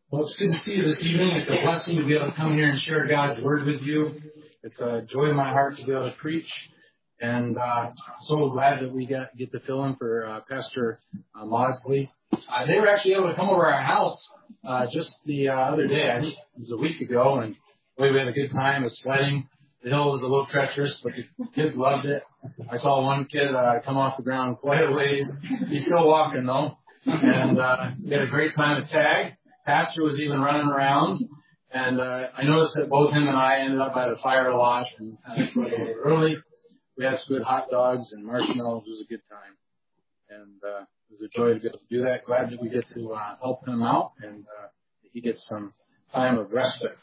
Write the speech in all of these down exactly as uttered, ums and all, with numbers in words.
Well, it's good to see you this evening. It's a blessing to be able to come here and share God's Word with you. It's a joy in my heart to be able to preach. And uh, so glad that we got, get to fill in for uh, Pastor uh, Mosley. Uh, they were actually able to come over our house uh, just the uh, other day. I think it was a week ago. And boy, we had a good time. It was sledding. The hill was a little treacherous, but the kids loved it. I saw one kid uh, come off the ground quite a ways. He's still walking, though. And uh, we had a great time at tag. Pastor was even running around, and uh, I noticed that both him and I ended up by the fire lot and kind of went a little early. We had some good hot dogs and marshmallows. It was a good time, and uh, it was a joy to be able to do that. Glad that we get to uh, help him out, and uh, he gets some time of respite.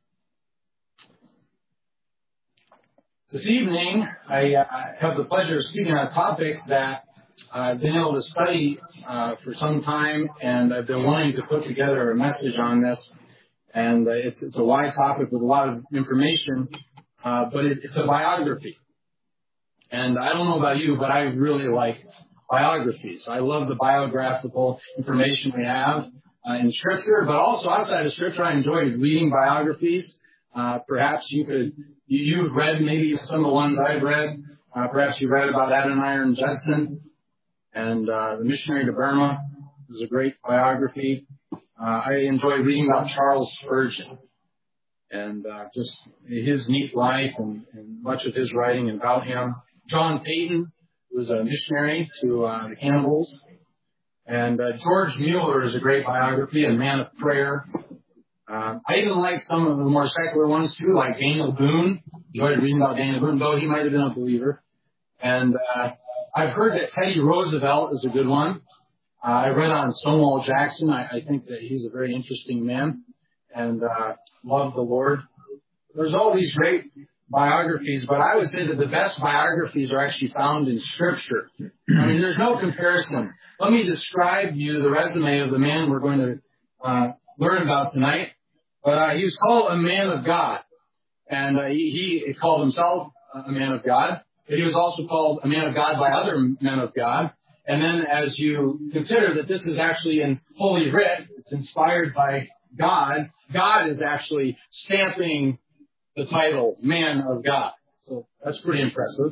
This evening, I, uh, I have the pleasure of speaking on a topic that I've been able to study uh, for some time, and I've been wanting to put together a message on this. And uh, it's, it's a wide topic with a lot of information, uh, but it, it's a biography. And I don't know about you, but I really like biographies. I love the biographical information we have uh, in Scripture, but also outside of Scripture, I enjoy reading biographies. Uh, perhaps you could, you, you've read maybe some of the ones I've read. Uh, perhaps you read about Adoniram Judson. And uh, the missionary to Burma is a great biography. Uh, I enjoy reading about Charles Spurgeon and uh, just his neat life and, and much of his writing about him. John Payton was a missionary to uh, the cannibals. And uh, George Mueller is a great biography, a man of prayer. Uh, I even like some of the more secular ones too, like Daniel Boone. Enjoyed reading about Daniel Boone, though he might have been a believer. And uh, I've heard that Teddy Roosevelt is a good one. Uh, I read on Stonewall Jackson. I, I think that he's a very interesting man and uh, love the Lord. There's all these great biographies, but I would say that the best biographies are actually found in Scripture. I mean, there's no comparison. Let me describe to you the resume of the man we're going to uh, learn about tonight. But uh, he was called a man of God, and uh, he, he called himself a man of God. But he was also called a man of God by other men of God. And then as you consider that this is actually in Holy Writ, it's inspired by God, God is actually stamping the title man of God. So that's pretty impressive.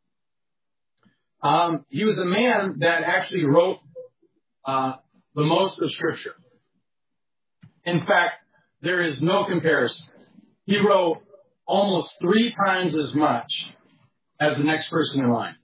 Um, he was a man that actually wrote uh, the most of Scripture. In fact, there is no comparison. He wrote almost three times as much as the next person in line.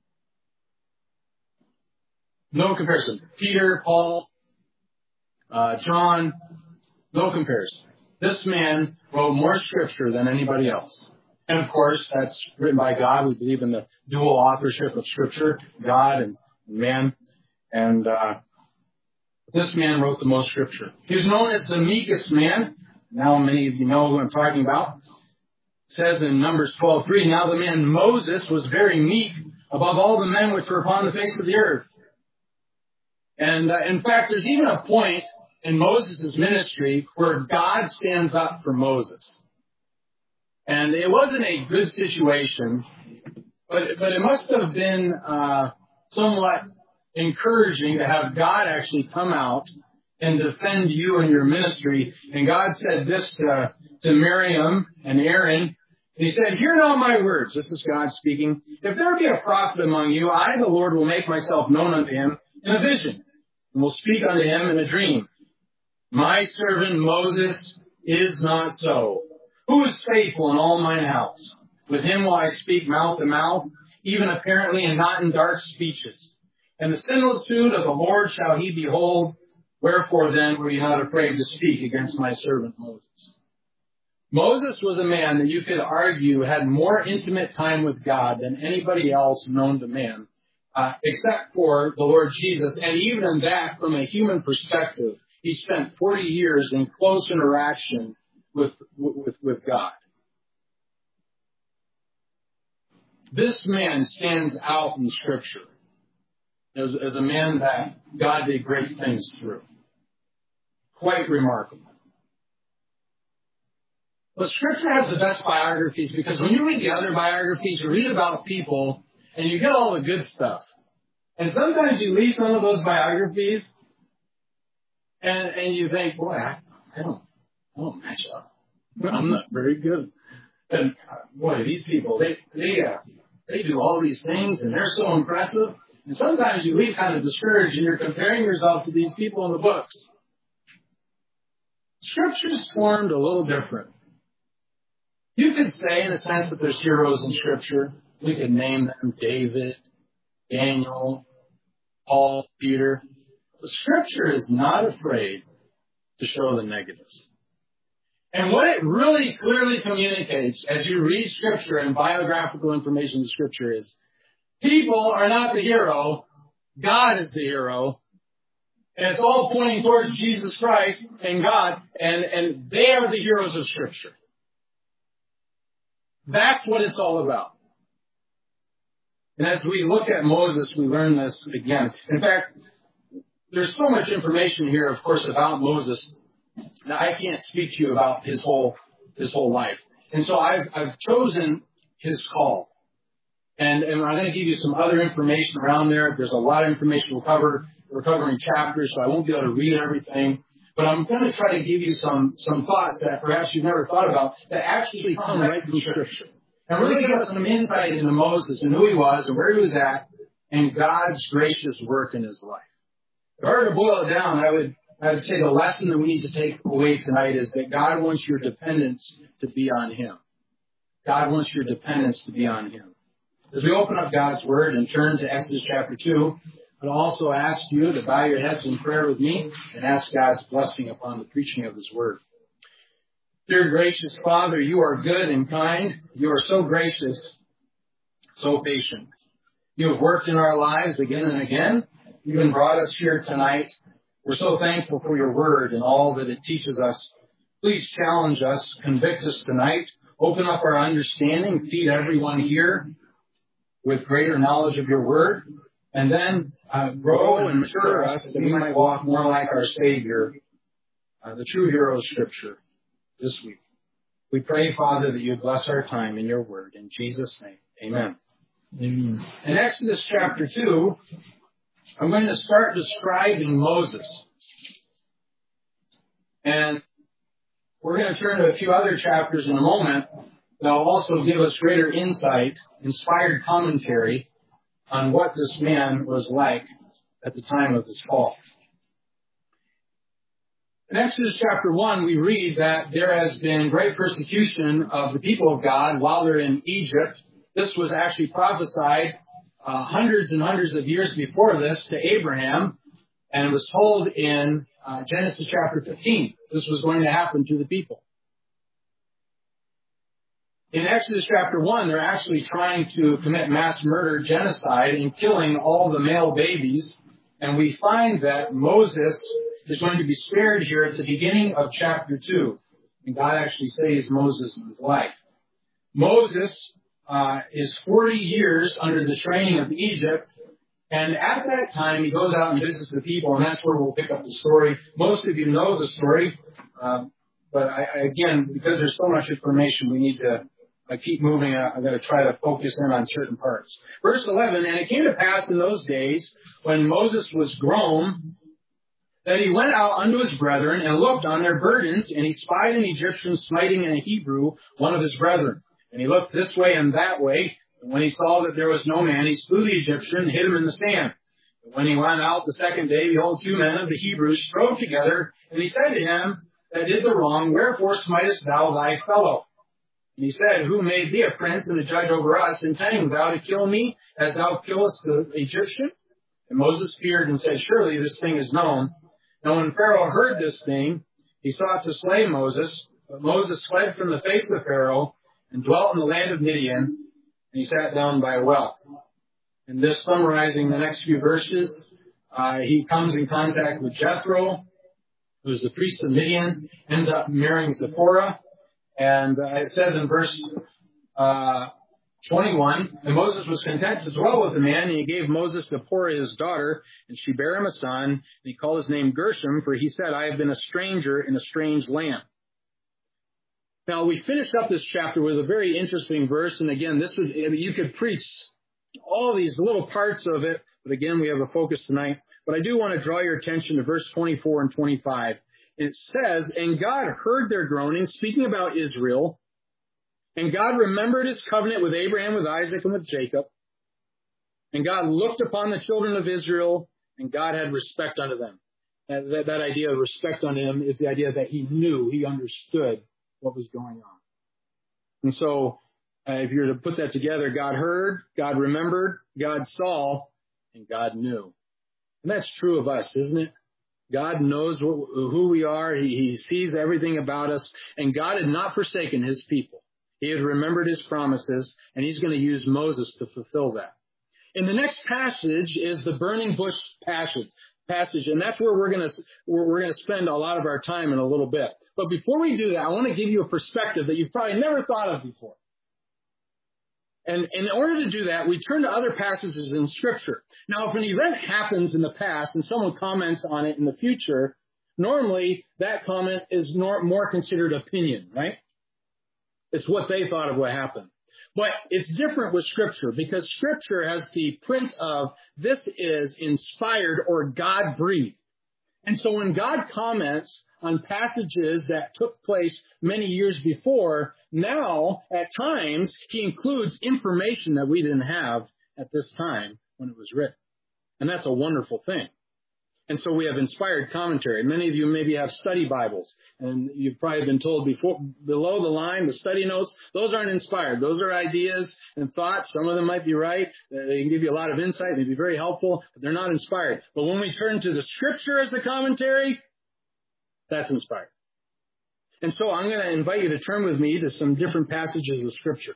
No comparison. Peter, Paul, uh, John, no comparison. This man wrote more Scripture than anybody else. And of course, that's written by God. We believe in the dual authorship of Scripture, God and man. And uh, this man wrote the most Scripture. He was known as the meekest man. Now many of you know who I'm talking about. It says in Numbers twelve three, now the man Moses was very meek above all the men which were upon the face of the earth. And uh, in fact, there's even a point in Moses' ministry where God stands up for Moses. And it wasn't a good situation, but, but it must have been uh, somewhat encouraging to have God actually come out and defend you and your ministry. And God said this to, to Miriam and Aaron. He said, hear now my words. This is God speaking. If there be a prophet among you, I, the Lord, will make myself known unto him in a vision, and will speak unto him in a dream. My servant Moses is not so, who is faithful in all mine house. With him will I speak mouth to mouth, even apparently, and not in dark speeches. And the similitude of the Lord shall he behold. Wherefore then were you not afraid to speak against my servant Moses? Moses was a man that you could argue had more intimate time with God than anybody else known to man, uh, except for the Lord Jesus. And even in that, from a human perspective, he spent forty years in close interaction with, with, with God. This man stands out in Scripture as, as a man that God did great things through. Quite remarkable. But Scripture has the best biographies because when you read the other biographies, you read about people and you get all the good stuff. And sometimes you read some of those biographies and, and you think, boy, I, I don't, I don't match up. I'm not very good. And boy, these people, they, they, uh, they do all these things and they're so impressive. And sometimes you leave kind of discouraged and you're comparing yourself to these people in the books. Scripture's formed a little different. You could say, in a sense, that there's heroes in Scripture. We could name them David, Daniel, Paul, Peter. But Scripture is not afraid to show the negatives. And what it really clearly communicates as you read Scripture and biographical information in Scripture is people are not the hero. God is the hero. And it's all pointing towards Jesus Christ and God. And, and they are the heroes of Scripture. That's what it's all about. And as we look at Moses, we learn this again. In fact, there's so much information here, of course, about Moses. Now, I can't speak to you about his whole his whole life. And so I've, I've chosen his call. And, and I'm going to give you some other information around there. There's a lot of information we'll cover. We're covering chapters, so I won't be able to read everything. But I'm going to try to give you some, some thoughts that perhaps you've never thought about that actually come right from Scripture. And really give us some insight into Moses and who he was and where he was at and God's gracious work in his life. If I were to boil it down, I would, I would say the lesson that we need to take away tonight is that God wants your dependence to be on him. God wants your dependence to be on him. As we open up God's Word and turn to Exodus chapter two, I'd also ask you to bow your heads in prayer with me and ask God's blessing upon the preaching of his Word. Dear gracious Father, you are good and kind. You are so gracious, so patient. You have worked in our lives again and again. You even brought us here tonight. We're so thankful for your Word and all that it teaches us. Please challenge us, convict us tonight, open up our understanding, feed everyone here with greater knowledge of your Word, and then uh, grow and mature us that we might walk more like our Savior, uh, the true hero of Scripture, this week. We pray, Father, that you bless our time in your Word. In Jesus' name, amen. Amen. In Exodus chapter two, I'm going to start describing Moses. And we're going to turn to a few other chapters in a moment that will also give us greater insight, inspired commentary on what this man was like at the time of his fall. In Exodus chapter one, we read that there has been great persecution of the people of God while they're in Egypt. This was actually prophesied uh, hundreds and hundreds of years before this to Abraham, and it was told in uh, Genesis chapter fifteen. This was going to happen to the people. In Exodus chapter one, they're actually trying to commit mass murder, genocide, and killing all the male babies. And we find that Moses is going to be spared here at the beginning of chapter two. And God actually saves Moses' life. Moses uh, is forty years under the training of Egypt. And at that time, he goes out and visits the people, and that's where we'll pick up the story. Most of you know the story. Uh, but I, I, again, because there's so much information, we need to I keep moving. I'm going to try to focus in on certain parts. Verse eleven, and it came to pass in those days when Moses was grown that he went out unto his brethren and looked on their burdens, and he spied an Egyptian smiting a Hebrew, one of his brethren. And he looked this way and that way, and when he saw that there was no man, he slew the Egyptian and hid him in the sand. And when he went out the second day, behold, two men of the Hebrews strove together, and he said to him that did the wrong, wherefore smitest thou thy fellow? And he said, who made thee a prince and a judge over us, intending thou to kill me, as thou killest the Egyptian? And Moses feared and said, surely this thing is known. Now when Pharaoh heard this thing, he sought to slay Moses. But Moses fled from the face of Pharaoh and dwelt in the land of Midian, and he sat down by a well. And this summarizing the next few verses, uh, he comes in contact with Jethro, who is the priest of Midian, ends up marrying Zipporah. And uh, it says in verse uh, twenty-one, and Moses was content to dwell with the man, and he gave Moses Zipporah his daughter, and she bare him a son, and he called his name Gershom, for he said, I have been a stranger in a strange land. Now, we finished up this chapter with a very interesting verse, and again, this would, I mean, you could preach all these little parts of it, but again, we have a focus tonight. But I do want to draw your attention to verse twenty-four and twenty-five. it says, and God heard their groaning, speaking about Israel, and God remembered his covenant with Abraham, with Isaac, and with Jacob. And God looked upon the children of Israel, and God had respect unto them. That, that, that idea of respect on him is the idea that he knew, he understood what was going on. And so, uh, if you were to put that together, God heard, God remembered, God saw, and God knew. And that's true of us, isn't it? God knows wh- who we are. He, he sees everything about us. And God had not forsaken his people. He had remembered his promises, and he's going to use Moses to fulfill that. In the next passage is the burning bush passage, passage, and that's where we're going to we're, we're going to spend a lot of our time in a little bit. But before we do that, I want to give you a perspective that you've probably never thought of before. And in order to do that, we turn to other passages in Scripture. Now, if an event happens in the past and someone comments on it in the future, normally that comment is nor- more considered opinion, right? It's what they thought of what happened. But it's different with Scripture, because Scripture has the print of this is inspired or God-breathed. And so when God comments on passages that took place many years before, now, at times, he includes information that we didn't have at this time when it was written. And that's a wonderful thing. And so we have inspired commentary. Many of you maybe have study Bibles, and you've probably been told before, below the line, the study notes, those aren't inspired. Those are ideas and thoughts. Some of them might be right. They can give you a lot of insight. They'd be very helpful, but they're not inspired. But when we turn to the Scripture as the commentary, that's inspired. And so I'm going to invite you to turn with me to some different passages of Scripture.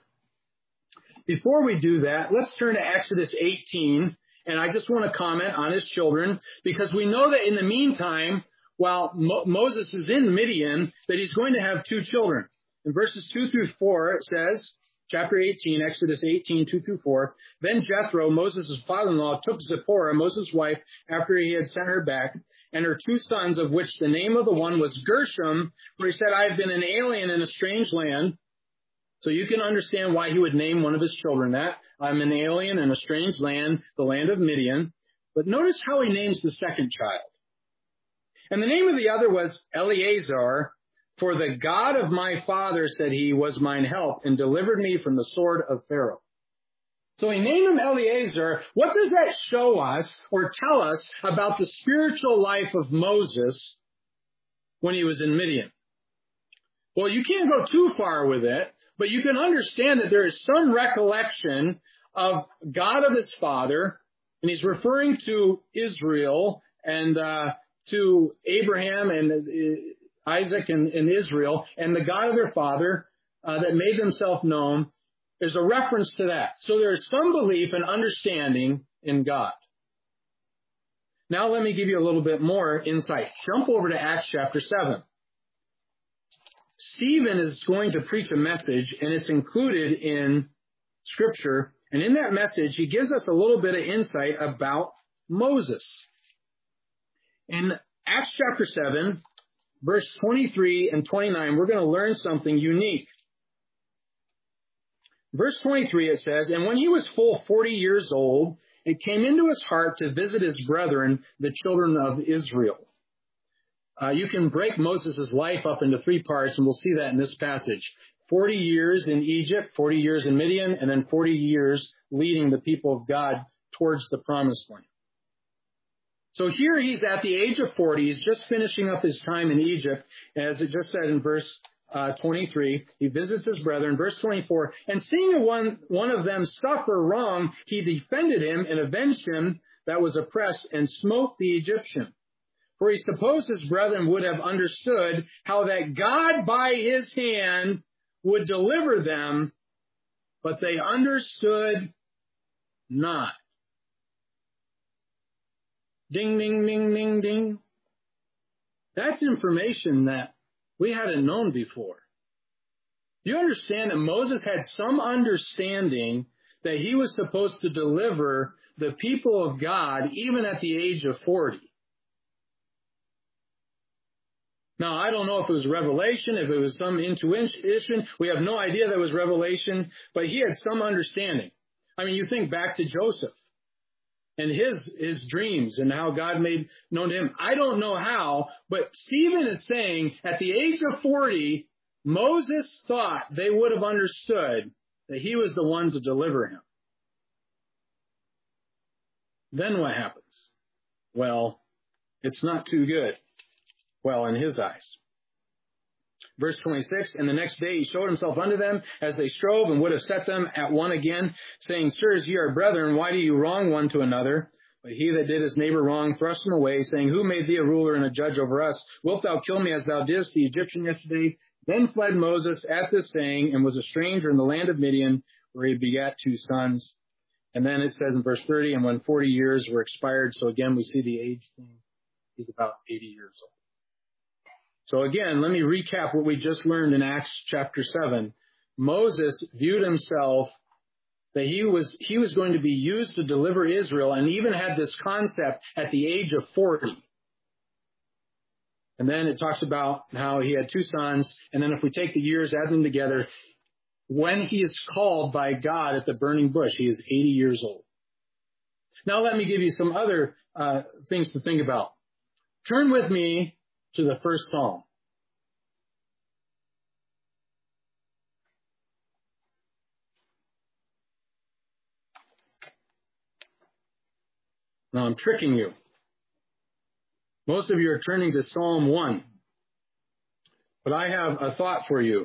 Before we do that, let's turn to Exodus eighteen. And I just want to comment on his children, because we know that in the meantime, while Mo- Moses is in Midian, that he's going to have two children. In verses two through four, it says, chapter eighteen, Exodus eighteen, two through four, then Jethro, Moses' father-in-law, took Zipporah, Moses' wife, after he had sent her back, and her two sons, of which the name of the one was Gershom, for he said, I have been an alien in a strange land. So you can understand why he would name one of his children that. I'm an alien in a strange land, the land of Midian. But notice how he names the second child. And the name of the other was Eleazar, for the God of my father, said he, was mine help and delivered me from the sword of Pharaoh. So he named him Eleazar. What does that show us or tell us about the spiritual life of Moses when he was in Midian? Well, you can't go too far with it, but you can understand that there is some recollection of God of his father, and he's referring to Israel and uh, to Abraham and uh, Isaac and, and Israel, and the God of their father uh, that made themselves known. There's a reference to that. So there is some belief and understanding in God. Now let me give you a little bit more insight. Jump over to Acts chapter seven. Stephen is going to preach a message, and it's included in Scripture. And in that message, he gives us a little bit of insight about Moses. In Acts chapter seven, verse twenty-three and twenty-nine, we're going to learn something unique. Verse twenty-three, it says, and when he was full forty years old, it came into his heart to visit his brethren, the children of Israel. Uh, you can break Moses' life up into three parts, and we'll see that in this passage. forty years in Egypt, forty years in Midian, and then forty years leading the people of God towards the promised land. So here he's at the age of forty. He's just finishing up his time in Egypt. As it just said in verse uh, twenty-three, he visits his brethren. Verse twenty-four, and seeing one, one of them suffer wrong, he defended him and avenged him that was oppressed and smote the Egyptian. For he supposed his brethren would have understood how that God by his hand would deliver them, but they understood not. Ding, ding, ding, ding, ding. That's information that we hadn't known before. Do you understand that Moses had some understanding that he was supposed to deliver the people of God even at the age of forty? Now, I don't know if it was revelation, if it was some intuition. We have no idea that it was revelation, but he had some understanding. I mean, you think back to Joseph. and his, his dreams and how God made known to him. I don't know how, but Stephen is saying at the age of forty, Moses thought they would have understood that he was the one to deliver him. Then what happens? Well, it's not too good. Well, in his eyes. Verse twenty-six, and the next day he showed himself unto them as they strove and would have set them at one again, saying, Sirs, ye are brethren, why do you wrong one to another? But he that did his neighbor wrong thrust him away, saying, Who made thee a ruler and a judge over us? Wilt thou kill me as thou didst the Egyptian yesterday? Then fled Moses at this saying, and was a stranger in the land of Midian, where he begat two sons. And then it says in verse thirty, and when forty years were expired, so again we see the age thing, he's about eighty years old. So again, let me recap what we just learned in Acts chapter seven. Moses viewed himself that he was, he was going to be used to deliver Israel, and even had this concept at the age of forty. And then it talks about how he had two sons, and then if we take the years, add them together, when he is called by God at the burning bush, he is eighty years old. Now let me give you some other uh, things to think about. Turn with me to the first Psalm. Now I'm tricking you. Most of you are turning to Psalm one. But I have a thought for you.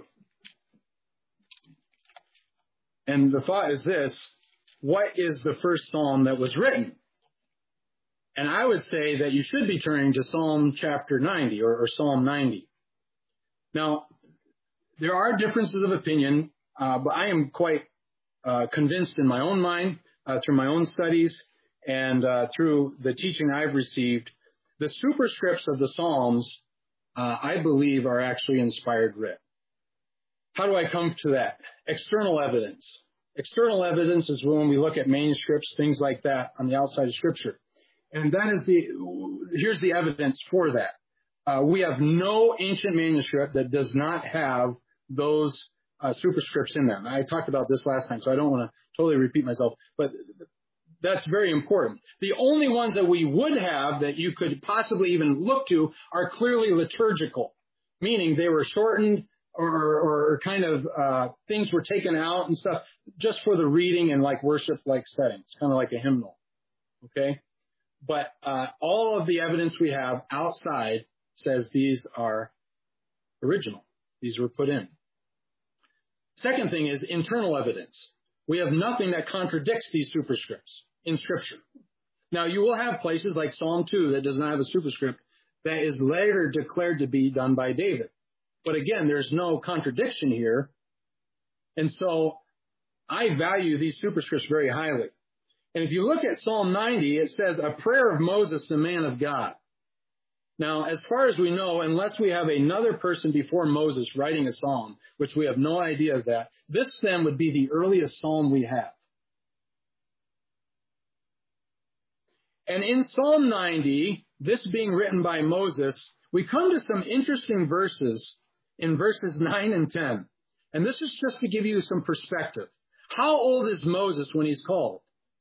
And the thought is this: what is the first psalm that was written? And I would say that you should be turning to Psalm chapter ninety or, or Psalm ninety. Now, there are differences of opinion, uh, but I am quite uh, convinced in my own mind, uh, through my own studies and uh, through the teaching I've received, the superscripts of the Psalms, uh, I believe, are actually inspired writ. How do I come to that? External evidence. External evidence is when we look at manuscripts, things like that on the outside of Scripture. And that is the, here's the evidence for that. Uh, we have no ancient manuscript that does not have those uh, superscripts in them. I talked about this last time, so I don't want to totally repeat myself, but that's very important. The only ones that we would have that you could possibly even look to are clearly liturgical, meaning they were shortened or, or kind of uh, things were taken out and stuff just for the reading and like worship-like settings, kind of like a hymnal, okay? But uh, all of the evidence we have outside says these are original. These were put in. Second thing is internal evidence. We have nothing that contradicts these superscripts in Scripture. Now, you will have places like Psalm two that does not have a superscript that is later declared to be done by David. But again, there's no contradiction here. And so I value these superscripts very highly. And if you look at Psalm ninety, it says, a prayer of Moses, the man of God. Now, as far as we know, unless we have another person before Moses writing a psalm, which we have no idea of that, this then would be the earliest psalm we have. And in Psalm ninety, this being written by Moses, we come to some interesting verses in verses nine and ten. And this is just to give you some perspective. How old is Moses when he's called?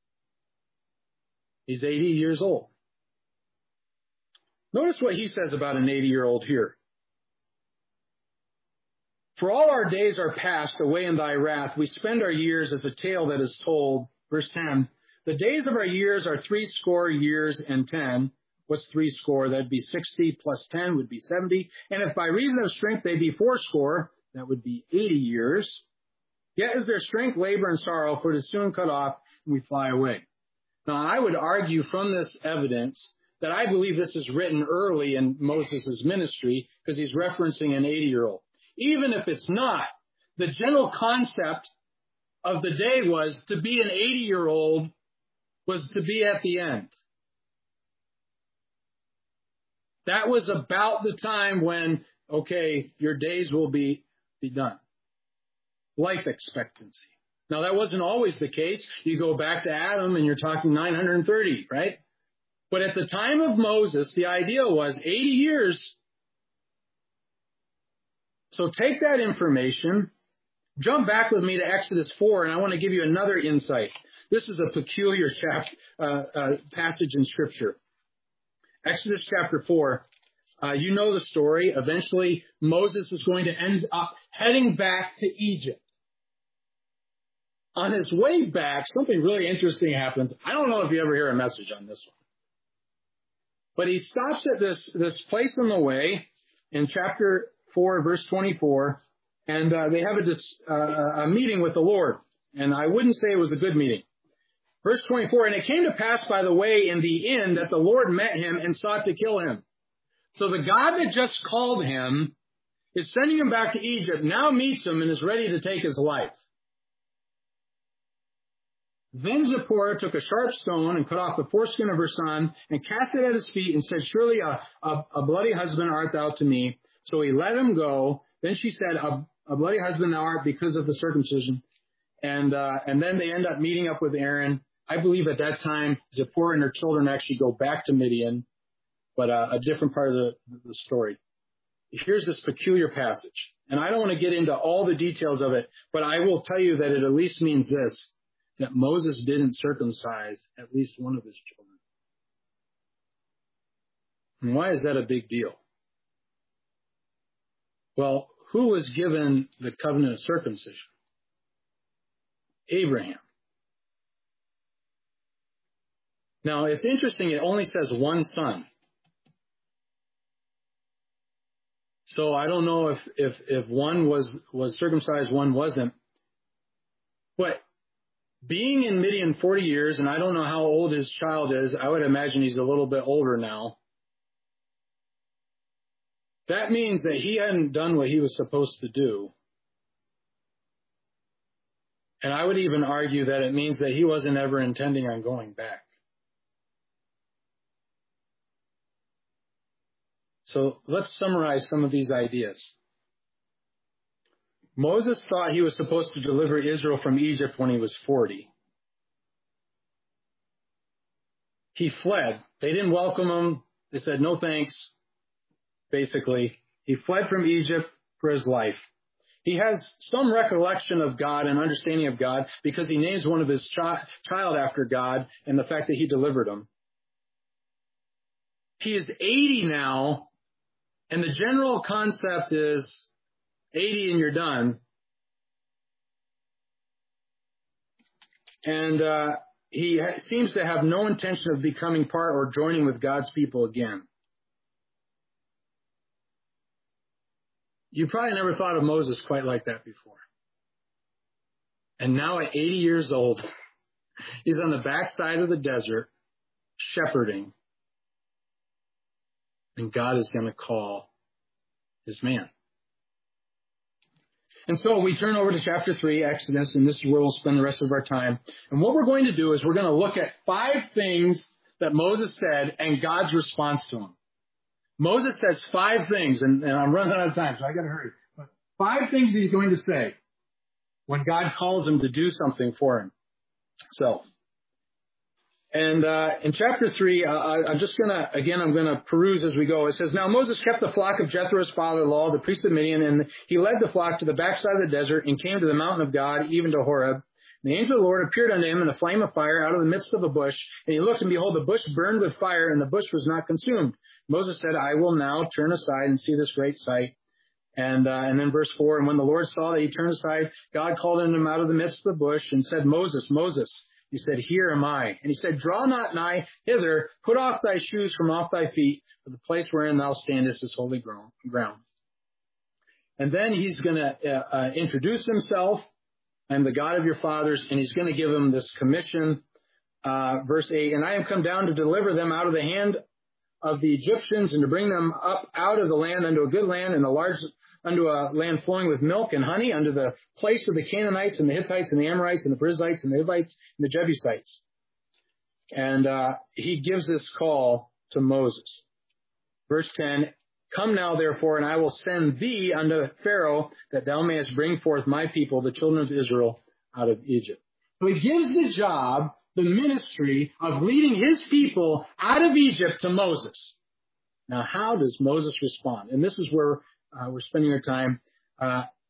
He's eighty years old. Notice what he says about an eighty-year-old here. For all our days are passed away in thy wrath. We spend our years as a tale that is told. Verse ten. The days of our years are three score years and ten. What's three score? That'd be sixty plus ten would be seventy. And if by reason of strength they be four score, that would be eighty years. Yet is their strength labor and sorrow, for it is soon cut off and we fly away. Now, I would argue from this evidence that I believe this is written early in Moses' ministry because he's referencing an eighty-year-old. Even if it's not, the general concept of the day was to be an eighty-year-old was to be at the end. That was about the time when, okay, your days will be, be done. Life expectancy. Now, that wasn't always the case. You go back to Adam and you're talking nine hundred thirty, right? But at the time of Moses, the idea was eighty years. So take that information, jump back with me to Exodus four, and I want to give you another insight. This is a peculiar chap, uh, uh, passage in Scripture. Exodus chapter four. Uh, you know the story. Eventually, Moses is going to end up heading back to Egypt. On his way back, something really interesting happens. I don't know if you ever hear a message on this one. But he stops at this, this place on the way in chapter four, verse twenty-four, and uh, they have a, dis, uh, a meeting with the Lord. And I wouldn't say it was a good meeting. Verse twenty-four, and it came to pass by the way in the inn that the Lord met him and sought to kill him. So the God that just called him is sending him back to Egypt, now meets him and is ready to take his life. Then Zipporah took a sharp stone and cut off the foreskin of her son and cast it at his feet and said, surely a, a, a bloody husband art thou to me. So he let him go. Then she said, a, a bloody husband thou art because of the circumcision. And, uh, and then they end up meeting up with Aaron. I believe at that time, Zipporah and her children actually go back to Midian, but uh, a different part of the, the story. Here's this peculiar passage. And I don't want to get into all the details of it, but I will tell you that it at least means this, that Moses didn't circumcise at least one of his children. And why is that a big deal? Well, who was given the covenant of circumcision? Abraham. Now, it's interesting, it only says one son. So I don't know if, if, if one was, was circumcised, one wasn't. But being in Midian forty years, and I don't know how old his child is, I would imagine he's a little bit older now. That means that he hadn't done what he was supposed to do. And I would even argue that it means that he wasn't ever intending on going back. So let's summarize some of these ideas. Moses thought he was supposed to deliver Israel from Egypt when he was forty. He fled. They didn't welcome him. They said, no thanks, basically. He fled from Egypt for his life. He has some recollection of God and understanding of God because he names one of his chi- child after God and the fact that he delivered him. He is eighty now, and the general concept is eighty and you're done. And uh, he ha- seems to have no intention of becoming part or joining with God's people again. You probably never thought of Moses quite like that before. And now at eighty years old, he's on the backside of the desert, shepherding. And God is going to call his man. And so we turn over to chapter three, Exodus, and this is where we'll spend the rest of our time. And what we're going to do is we're going to look at five things that Moses said and God's response to them. Moses says five things, and, and I'm running out of time, so I got to hurry. But five things he's going to say when God calls him to do something for him. So, and uh, in chapter three, uh, I'm just going to, again, I'm going to peruse as we go. It says, now Moses kept the flock of Jethro's father-in-law, the priest of Midian, and he led the flock to the backside of the desert and came to the mountain of God, even to Horeb. And the angel of the Lord appeared unto him in a flame of fire out of the midst of a bush. And he looked, and behold, the bush burned with fire, and the bush was not consumed. Moses said, I will now turn aside and see this great sight. And, uh, and then verse four, and when the Lord saw that he turned aside, God called unto him out of the midst of the bush and said, Moses, Moses. He said, here am I. And he said, draw not nigh hither, put off thy shoes from off thy feet, for the place wherein thou standest is holy ground. And then he's going to uh, uh, introduce himself. I'm the God of your fathers, and he's going to give him this commission. Uh, verse eight, and I am come down to deliver them out of the hand of the Egyptians and to bring them up out of the land unto a good land and a large unto a land flowing with milk and honey, unto the place of the Canaanites and the Hittites and the Amorites and the Perizzites and the Hivites and the Jebusites. And uh, he gives this call to Moses. Verse ten, come now therefore, and I will send thee unto Pharaoh, that thou mayest bring forth my people, the children of Israel, out of Egypt. So he gives the job, the ministry of leading his people out of Egypt to Moses. Now, how does Moses respond? And this is where uh, we're spending our time. Uh,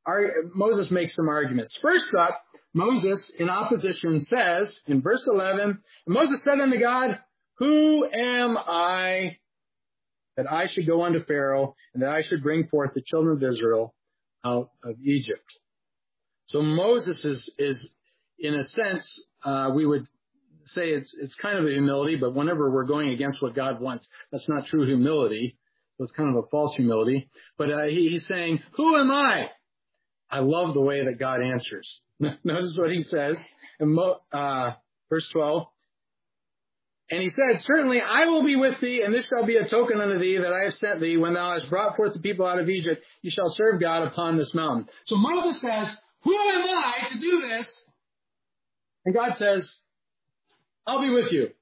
Moses makes some arguments. First up, Moses, in opposition, says in verse eleven, Moses said unto God, who am I that I should go unto Pharaoh and that I should bring forth the children of Israel out of Egypt? So Moses is, is in a sense, uh, we would say it's, it's kind of a humility, but whenever we're going against what God wants, that's not true humility. So it's kind of a false humility. But uh, he, he's saying, who am I? I love the way that God answers. Notice what he says in uh, verse twelve. And he said, certainly I will be with thee, and this shall be a token unto thee that I have sent thee. When thou hast brought forth the people out of Egypt, you shall serve God upon this mountain. So Moses says, who am I to do this? And God says, I'll be with you.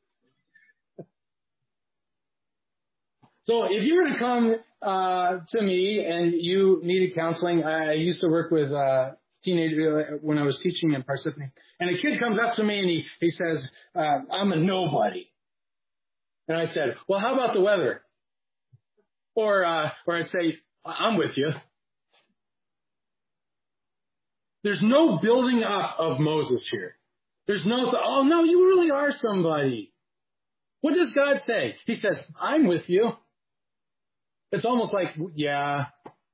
So if you were to come uh, to me and you needed counseling, I used to work with uh, teenagers when I was teaching in Parsippany, and a kid comes up to me and he, he says, uh, I'm a nobody. And I said, well, how about the weather? Or, uh, or I'd say, I'm with you. There's no building up of Moses here. There's no, th- oh no, you really are somebody. What does God say? He says, I'm with you. It's almost like, yeah,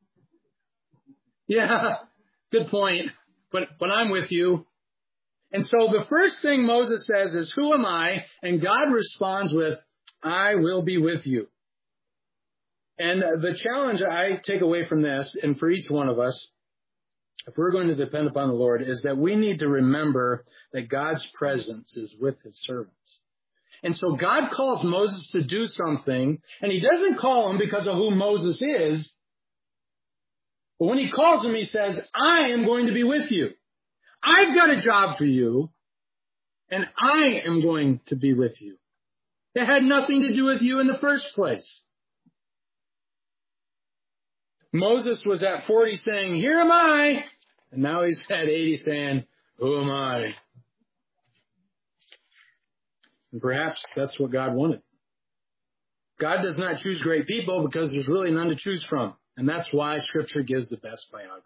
yeah, good point. But, but I'm with you. And so the first thing Moses says is, who am I? And God responds with, I will be with you. And the challenge I take away from this, and for each one of us, if we're going to depend upon the Lord, is that we need to remember that God's presence is with his servants. And so God calls Moses to do something, and he doesn't call him because of who Moses is. But when he calls him, he says, I am going to be with you. I've got a job for you, and I am going to be with you. It had nothing to do with you in the first place. Moses was at forty saying, here am I. And now he's at eighty saying, who am I? And perhaps that's what God wanted. God does not choose great people because there's really none to choose from. And that's why Scripture gives the best biographies.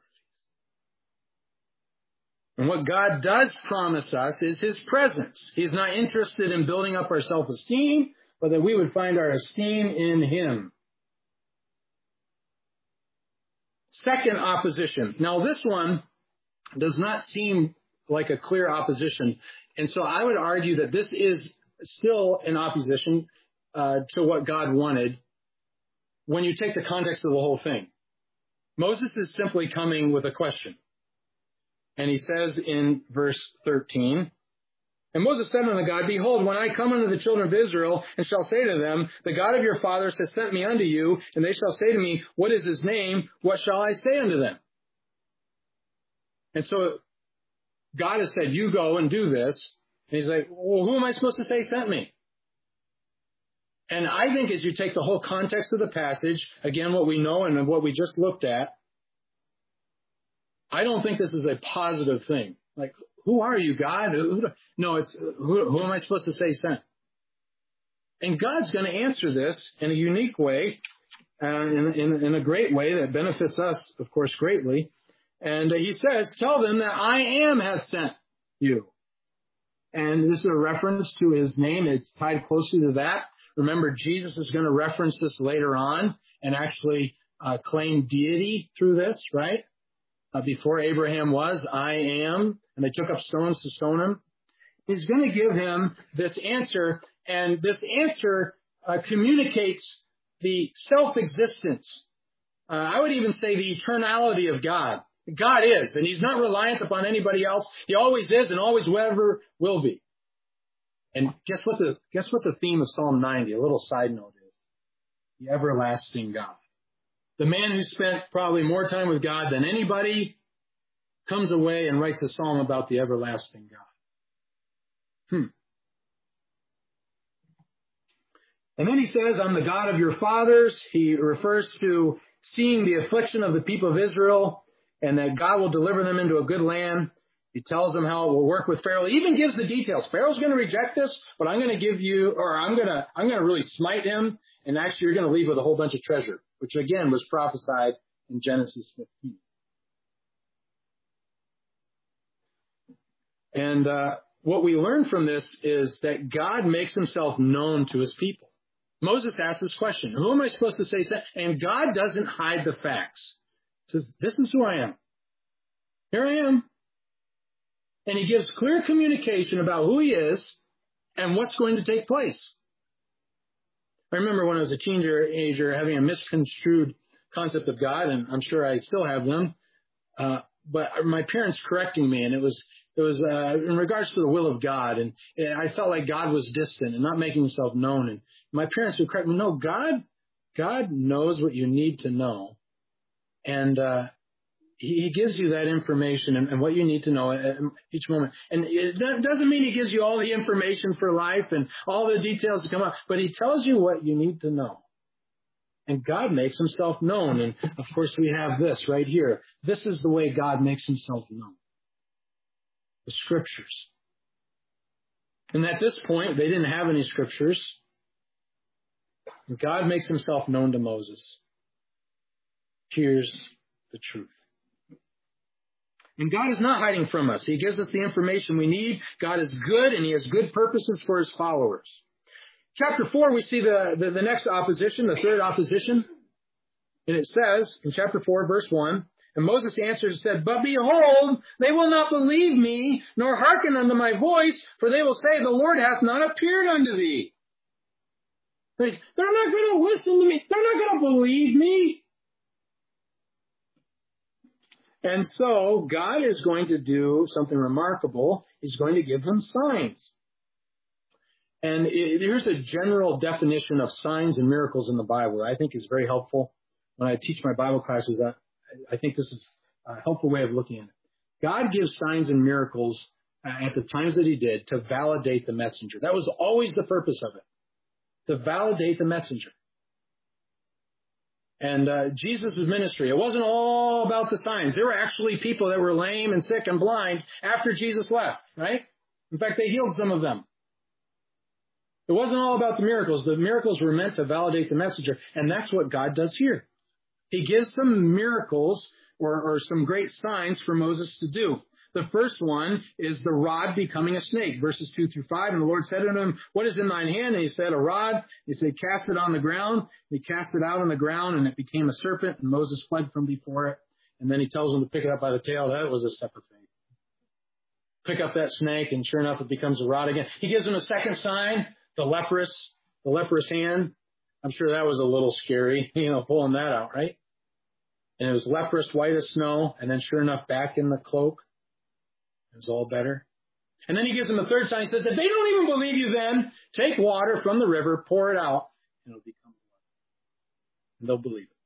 And what God does promise us is his presence. He's not interested in building up our self-esteem, but that we would find our esteem in him. Second opposition. Now this one does not seem like a clear opposition. And so I would argue that this is still an opposition uh, to what God wanted when you take the context of the whole thing. Moses is simply coming with a question. And he says in verse thirteen, and Moses said unto God, behold, when I come unto the children of Israel, and shall say to them, the God of your fathers has sent me unto you, and they shall say to me, what is his name? What shall I say unto them? And so God has said, you go and do this. And he's like, well, who am I supposed to say sent me? And I think as you take the whole context of the passage, again, what we know and what we just looked at, I don't think this is a positive thing. Like, who are you, God? Who, no, it's who, who am I supposed to say sent? And God's going to answer this in a unique way, uh, in, in, in a great way that benefits us, of course, greatly. And he says, tell them that I am hath sent you. And this is a reference to his name. It's tied closely to that. Remember, Jesus is going to reference this later on and actually uh, claim deity through this, right? Uh, before Abraham was, I am, and they took up stones to stone him. He's going to give him this answer, and this answer uh, communicates the self-existence. Uh, I would even say the eternality of God. God is, and he's not reliant upon anybody else. He always is and always ever will be. And guess what the guess what the theme of Psalm ninety, a little side note, is? The everlasting God. The man who spent probably more time with God than anybody comes away and writes a psalm about the everlasting God. Hmm. And then he says, I'm the God of your fathers. He refers to seeing the affliction of the people of Israel and that God will deliver them into a good land. He tells them how it will work with Pharaoh. He even gives the details. Pharaoh's going to reject this, but I'm going to give you, or I'm going to, I'm going to really smite him. And actually you're going to leave with a whole bunch of treasure, which again was prophesied in Genesis fifteen. And uh, what we learn from this is that God makes himself known to his people. Moses asks this question, who am I supposed to say? And God doesn't hide the facts. He says, this is who I am. Here I am. And he gives clear communication about who he is and what's going to take place. I remember when I was a teenager having a misconstrued concept of God, and I'm sure I still have them. Uh, but my parents correcting me, and it was it was uh, in regards to the will of God, and I felt like God was distant and not making himself known. And my parents would correct me, no, God, God knows what you need to know, and uh, he, he gives you that information and, and what you need to know at each moment. And it doesn't mean he gives you all the information for life and all the details to come up, but he tells you what you need to know. And God makes himself known. And of course, we have this right here. This is the way God makes himself known. The scriptures. And at this point, they didn't have any scriptures. And God makes himself known to Moses. Here's the truth. And God is not hiding from us. He gives us the information we need. God is good, and he has good purposes for his followers. Chapter four, we see the, the, the next opposition, the third opposition. And it says in chapter four, verse one, and Moses answered and said, but behold, they will not believe me, nor hearken unto my voice, for they will say, the Lord hath not appeared unto thee. They're not going to listen to me. They're not going to believe me. And so God is going to do something remarkable. He's going to give them signs. And it, here's a general definition of signs and miracles in the Bible that I think is very helpful. When I teach my Bible classes, I, I think this is a helpful way of looking at it. God gives signs and miracles at the times that he did to validate the messenger. That was always the purpose of it, to validate the messenger. And uh, Jesus' ministry, it wasn't all about the signs. There were actually people that were lame and sick and blind after Jesus left, right? In fact, they healed some of them. It wasn't all about the miracles. The miracles were meant to validate the messenger, and that's what God does here. He gives some miracles or, or some great signs for Moses to do. The first one is the rod becoming a snake, verses two through five. And the Lord said unto him, what is in thine hand? And he said, a rod. He said, cast it on the ground. He cast it out on the ground, and it became a serpent, and Moses fled from before it. And then he tells him to pick it up by the tail. That was a step of faith. Pick up that snake, and sure enough, it becomes a rod again. He gives him a second sign. The leprous, the leprous hand. I'm sure that was a little scary, you know, pulling that out, right? And it was leprous, white as snow. And then sure enough, back in the cloak. It was all better. And then he gives them a third sign. He says, if they don't even believe you then, take water from the river, pour it out, and it'll become blood. And they'll believe it.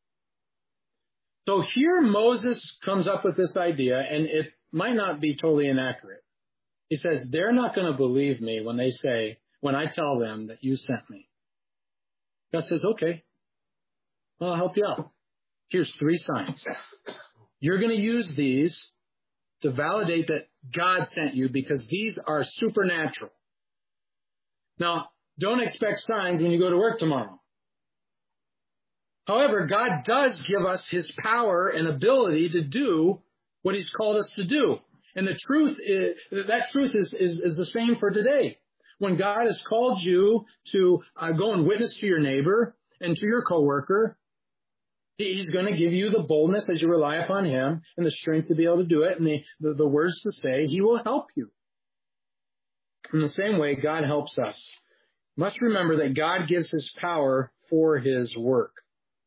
So here Moses comes up with this idea, and it might not be totally inaccurate. He says, they're not going to believe me when they say, when I tell them that you sent me. God says, okay, well, I'll help you out. Here's three signs. You're going to use these to validate that God sent you because these are supernatural. Now, don't expect signs when you go to work tomorrow. However, God does give us his power and ability to do what he's called us to do. And the truth is, that truth is, is, is the same for today. When God has called you to uh, go and witness to your neighbor and to your coworker, he's going to give you the boldness as you rely upon him and the strength to be able to do it and the, the, the words to say. He will help you. In the same way, God helps us. You must remember that God gives his power for his work.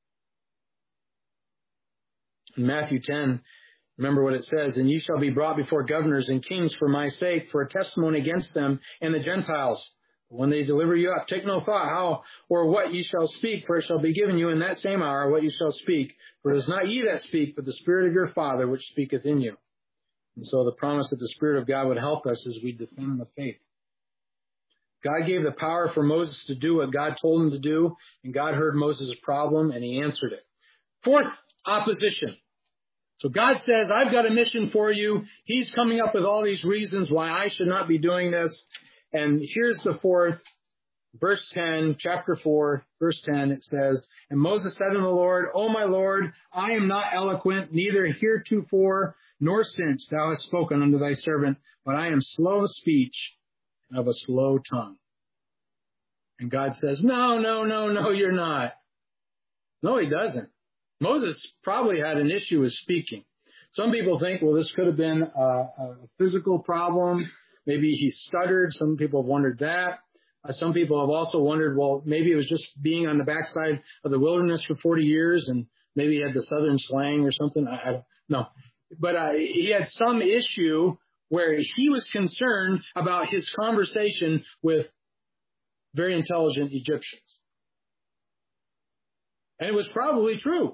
In Matthew ten, remember what it says, and ye shall be brought before governors and kings for my sake, for a testimony against them and the Gentiles. When they deliver you up, take no thought how or what ye shall speak, for it shall be given you in that same hour what ye shall speak. For it is not ye that speak, but the Spirit of your Father which speaketh in you. And so the promise that the Spirit of God would help us as we defend the faith. God gave the power for Moses to do what God told him to do, and God heard Moses' problem, and he answered it. Fourth, opposition. So God says, I've got a mission for you. He's coming up with all these reasons why I should not be doing this. And here's the fourth, verse ten, chapter four, verse ten, it says, "And Moses said unto the Lord, O my Lord, I am not eloquent, neither heretofore nor since thou hast spoken unto thy servant, but I am slow of speech and of a slow tongue." And God says, no, no, no, no, you're not. No, he doesn't. Moses probably had an issue with speaking. Some people think, well, this could have been a, a physical problem. Maybe he stuttered. Some people have wondered that. Uh, some people have also wondered, well, maybe it was just being on the backside of the wilderness for forty years and maybe he had the southern slang or something. I, I don't know. But uh, he had some issue where he was concerned about his conversation with very intelligent Egyptians. And it was probably true.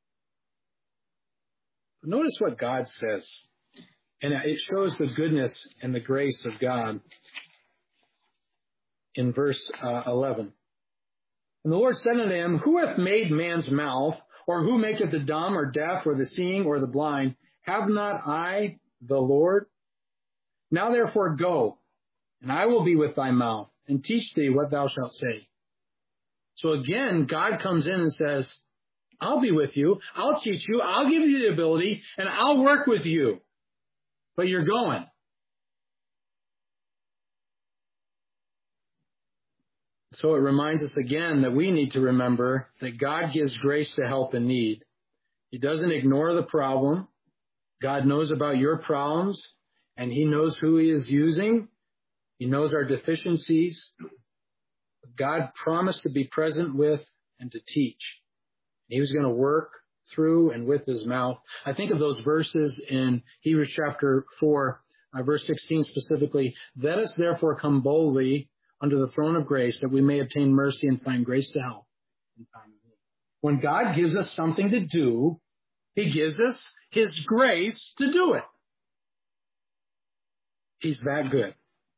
But notice what God says. And it shows the goodness and the grace of God in verse uh, eleven. "And the Lord said unto him, Who hath made man's mouth? Or who maketh the dumb or deaf or the seeing or the blind? Have not I the Lord? Now therefore go, and I will be with thy mouth, and teach thee what thou shalt say." So again, God comes in and says, I'll be with you, I'll teach you, I'll give you the ability, and I'll work with you. But you're going. So it reminds us again that we need to remember that God gives grace to help in need. He doesn't ignore the problem. God knows about your problems, and he knows who he is using. He knows our deficiencies. God promised to be present with and to teach. He was going to work through and with his mouth. I think of those verses in Hebrews chapter four, uh, verse sixteen specifically. "Let us therefore come boldly unto the throne of grace, that we may obtain mercy and find grace to help in time of need." When God gives us something to do, he gives us his grace to do it. He's that good.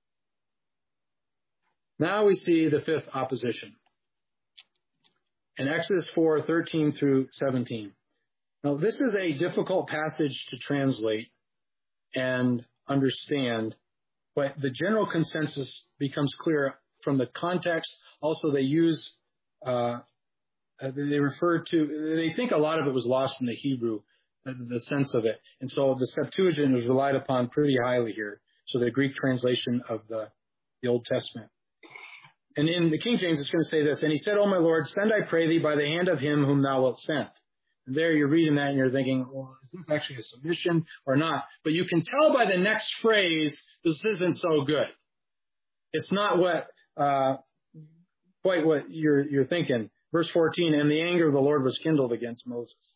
Now we see the fifth opposition. In Exodus four, thirteen through seventeen. Now, this is a difficult passage to translate and understand, but the general consensus becomes clear from the context. Also, they use, uh, they refer to, they think a lot of it was lost in the Hebrew, the sense of it. And so the Septuagint is relied upon pretty highly here. So the Greek translation of the, the Old Testament. And in the King James, it's going to say this, "And he said, O my Lord, send, I pray thee, by the hand of him whom thou wilt send." And there you're reading that and you're thinking, well, is this actually a submission or not? But you can tell by the next phrase, this isn't so good. It's not what, uh, quite what you're, you're thinking. Verse fourteen, "And the anger of the Lord was kindled against Moses."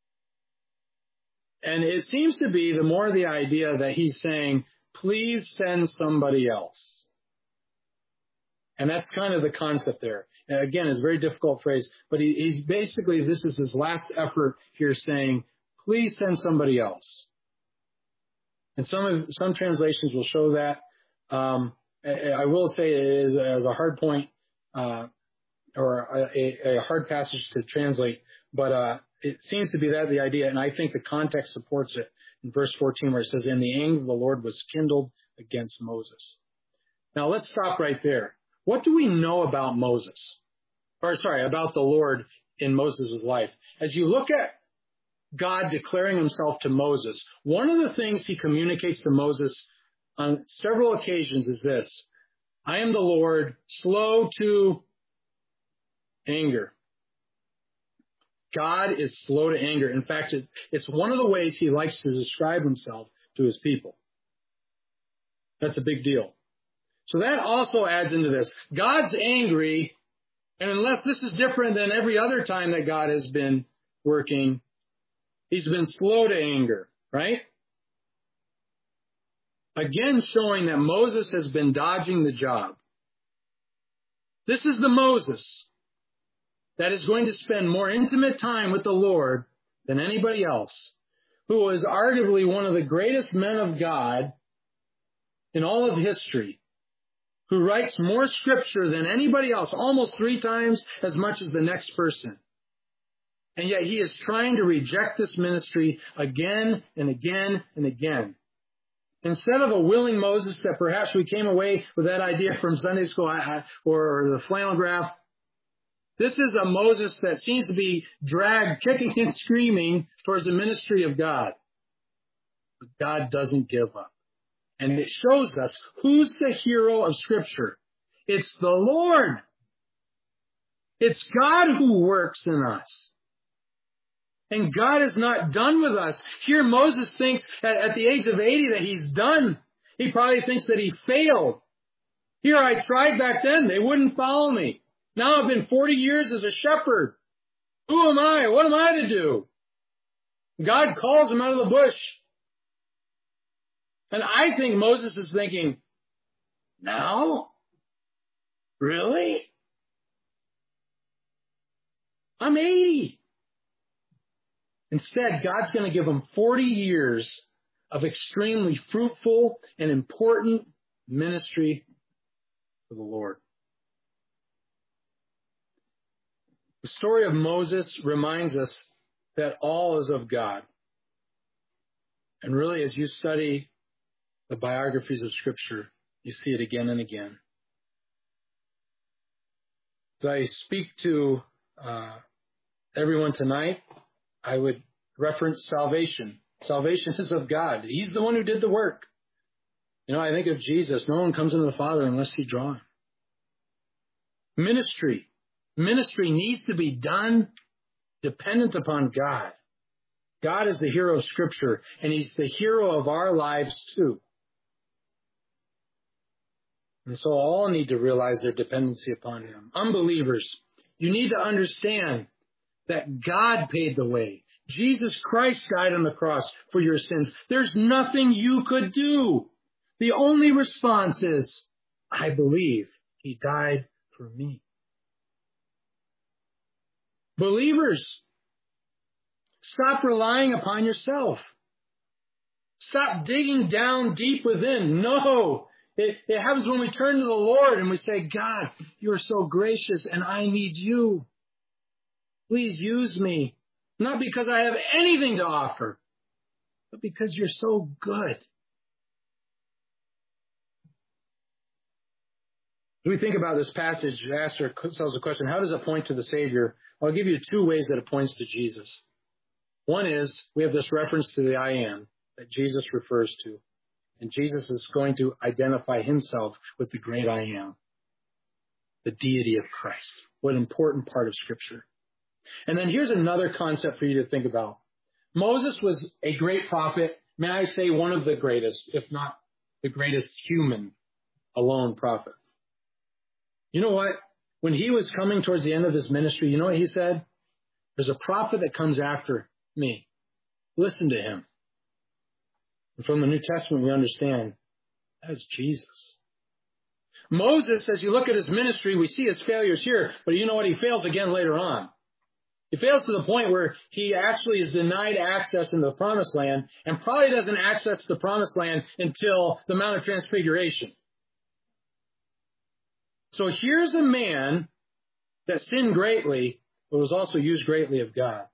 And it seems to be the more the idea that he's saying, please send somebody else. And that's kind of the concept there. And again, it's a very difficult phrase, but he, he's basically, this is his last effort here saying, please send somebody else. And some of, some translations will show that. Um, I, I will say it is as a hard point, uh, or a, a hard passage to translate, but, uh, it seems to be that the idea, and I think the context supports it in verse fourteen where it says, "And the anger of the Lord was kindled against Moses." Now let's stop right there. What do we know about Moses? Or sorry, about the Lord in Moses' life? As you look at God declaring himself to Moses, one of the things he communicates to Moses on several occasions is this: I am the Lord, slow to anger. God is slow to anger. In fact, it's one of the ways he likes to describe himself to his people. That's a big deal. So that also adds into this. God's angry, and unless this is different than every other time that God has been working, he's been slow to anger, right? Again, showing that Moses has been dodging the job. This is the Moses that is going to spend more intimate time with the Lord than anybody else, who was arguably one of the greatest men of God in all of history, who writes more scripture than anybody else, almost three times as much as the next person. And yet he is trying to reject this ministry again and again and again. Instead of a willing Moses that perhaps we came away with that idea from Sunday school or the flannel graph, this is a Moses that seems to be dragged, kicking and screaming towards the ministry of God. But God doesn't give up. And it shows us who's the hero of Scripture. It's the Lord. It's God who works in us. And God is not done with us. Here Moses thinks at, at the age of eighty that he's done. He probably thinks that he failed. Here I tried back then. They wouldn't follow me. Now I've been forty years as a shepherd. Who am I? What am I to do? God calls him out of the bush. And I think Moses is thinking, now? Really? I'm eighty. Instead, God's going to give him forty years of extremely fruitful and important ministry for the Lord. The story of Moses reminds us that all is of God. And really, as you study the biographies of Scripture, you see it again and again. As I speak to uh, everyone tonight, I would reference salvation. Salvation is of God. He's the one who did the work. You know, I think of Jesus. No one comes into the Father unless he draws him. Ministry. Ministry needs to be done dependent upon God. God is the hero of Scripture, and he's the hero of our lives too. And so all need to realize their dependency upon him. Unbelievers, you need to understand that God paid the way. Jesus Christ died on the cross for your sins. There's nothing you could do. The only response is, I believe he died for me. Believers, stop relying upon yourself. Stop digging down deep within. No, it, it happens when we turn to the Lord and we say, God, you are so gracious and I need you. Please use me. Not because I have anything to offer, but because you're so good. As we think about this passage, ask ourselves the question, how does it point to the Savior? Well, I'll give you two ways that it points to Jesus. One is, we have this reference to the I am that Jesus refers to. And Jesus is going to identify himself with the great I am, the deity of Christ. What an important part of Scripture. And then here's another concept for you to think about. Moses was a great prophet. May I say one of the greatest, if not the greatest human alone prophet. You know what? When he was coming towards the end of his ministry, you know what he said? There's a prophet that comes after me. Listen to him. And from the New Testament, we understand that is Jesus. Moses, as you look at his ministry, we see his failures here, but you know what? He fails again later on. He fails to the point where he actually is denied access into the promised land and probably doesn't access the promised land until the Mount of Transfiguration. So here's a man that sinned greatly, but was also used greatly of God.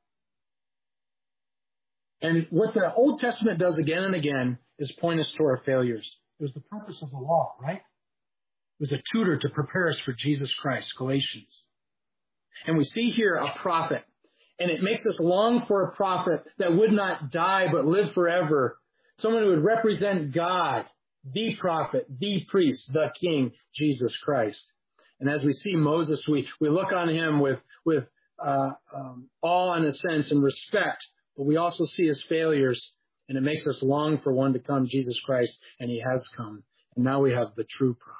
And what the Old Testament does again and again is point us to our failures. It was the purpose of the law, right? It was a tutor to prepare us for Jesus Christ, Galatians. And we see here a prophet. And it makes us long for a prophet that would not die but live forever. Someone who would represent God, the prophet, the priest, the king, Jesus Christ. And as we see Moses, we, we look on him with, with uh, um, awe in a sense and respect. But we also see his failures. And it makes us long for one to come, Jesus Christ. And he has come. And now we have the true prophet.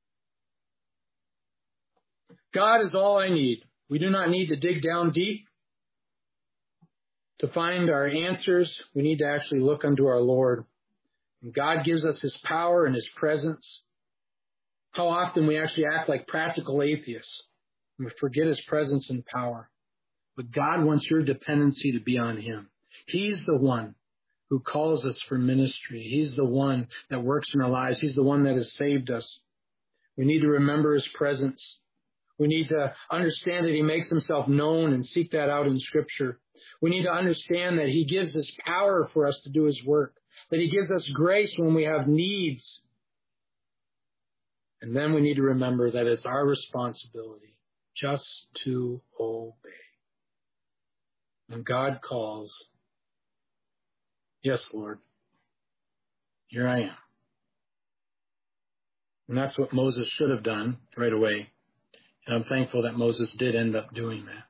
God is all I need. We do not need to dig down deep to find our answers. We need to actually look unto our Lord. And God gives us his power and his presence. How often we actually act like practical atheists and we forget his presence and power. But God wants your dependency to be on him. He's the one who calls us for ministry. He's the one that works in our lives. He's the one that has saved us. We need to remember his presence. We need to understand that he makes himself known and seek that out in Scripture. We need to understand that he gives us power for us to do his work, that he gives us grace when we have needs. And then we need to remember that it's our responsibility just to obey. When God calls, yes, Lord, here I am. And that's what Moses should have done right away. And I'm thankful that Moses did end up doing that.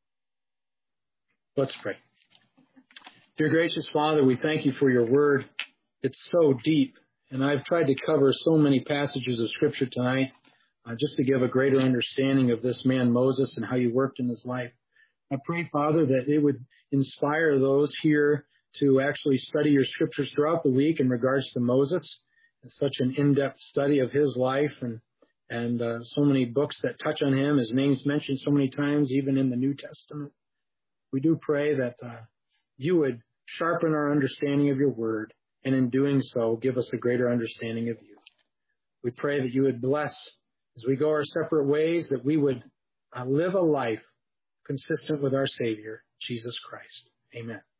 Let's pray. Dear gracious Father, we thank you for your word. It's so deep. And I've tried to cover so many passages of Scripture tonight uh, just to give a greater understanding of this man Moses and how you worked in his life. I pray, Father, that it would inspire those here to actually study your Scriptures throughout the week in regards to Moses. It's such an in-depth study of his life and and uh, so many books that touch on him. His name's mentioned so many times, even in the New Testament. We do pray that uh, you would sharpen our understanding of your word, and in doing so, give us a greater understanding of you. We pray that you would bless as we go our separate ways, that we would uh, live a life consistent with our Savior, Jesus Christ. Amen.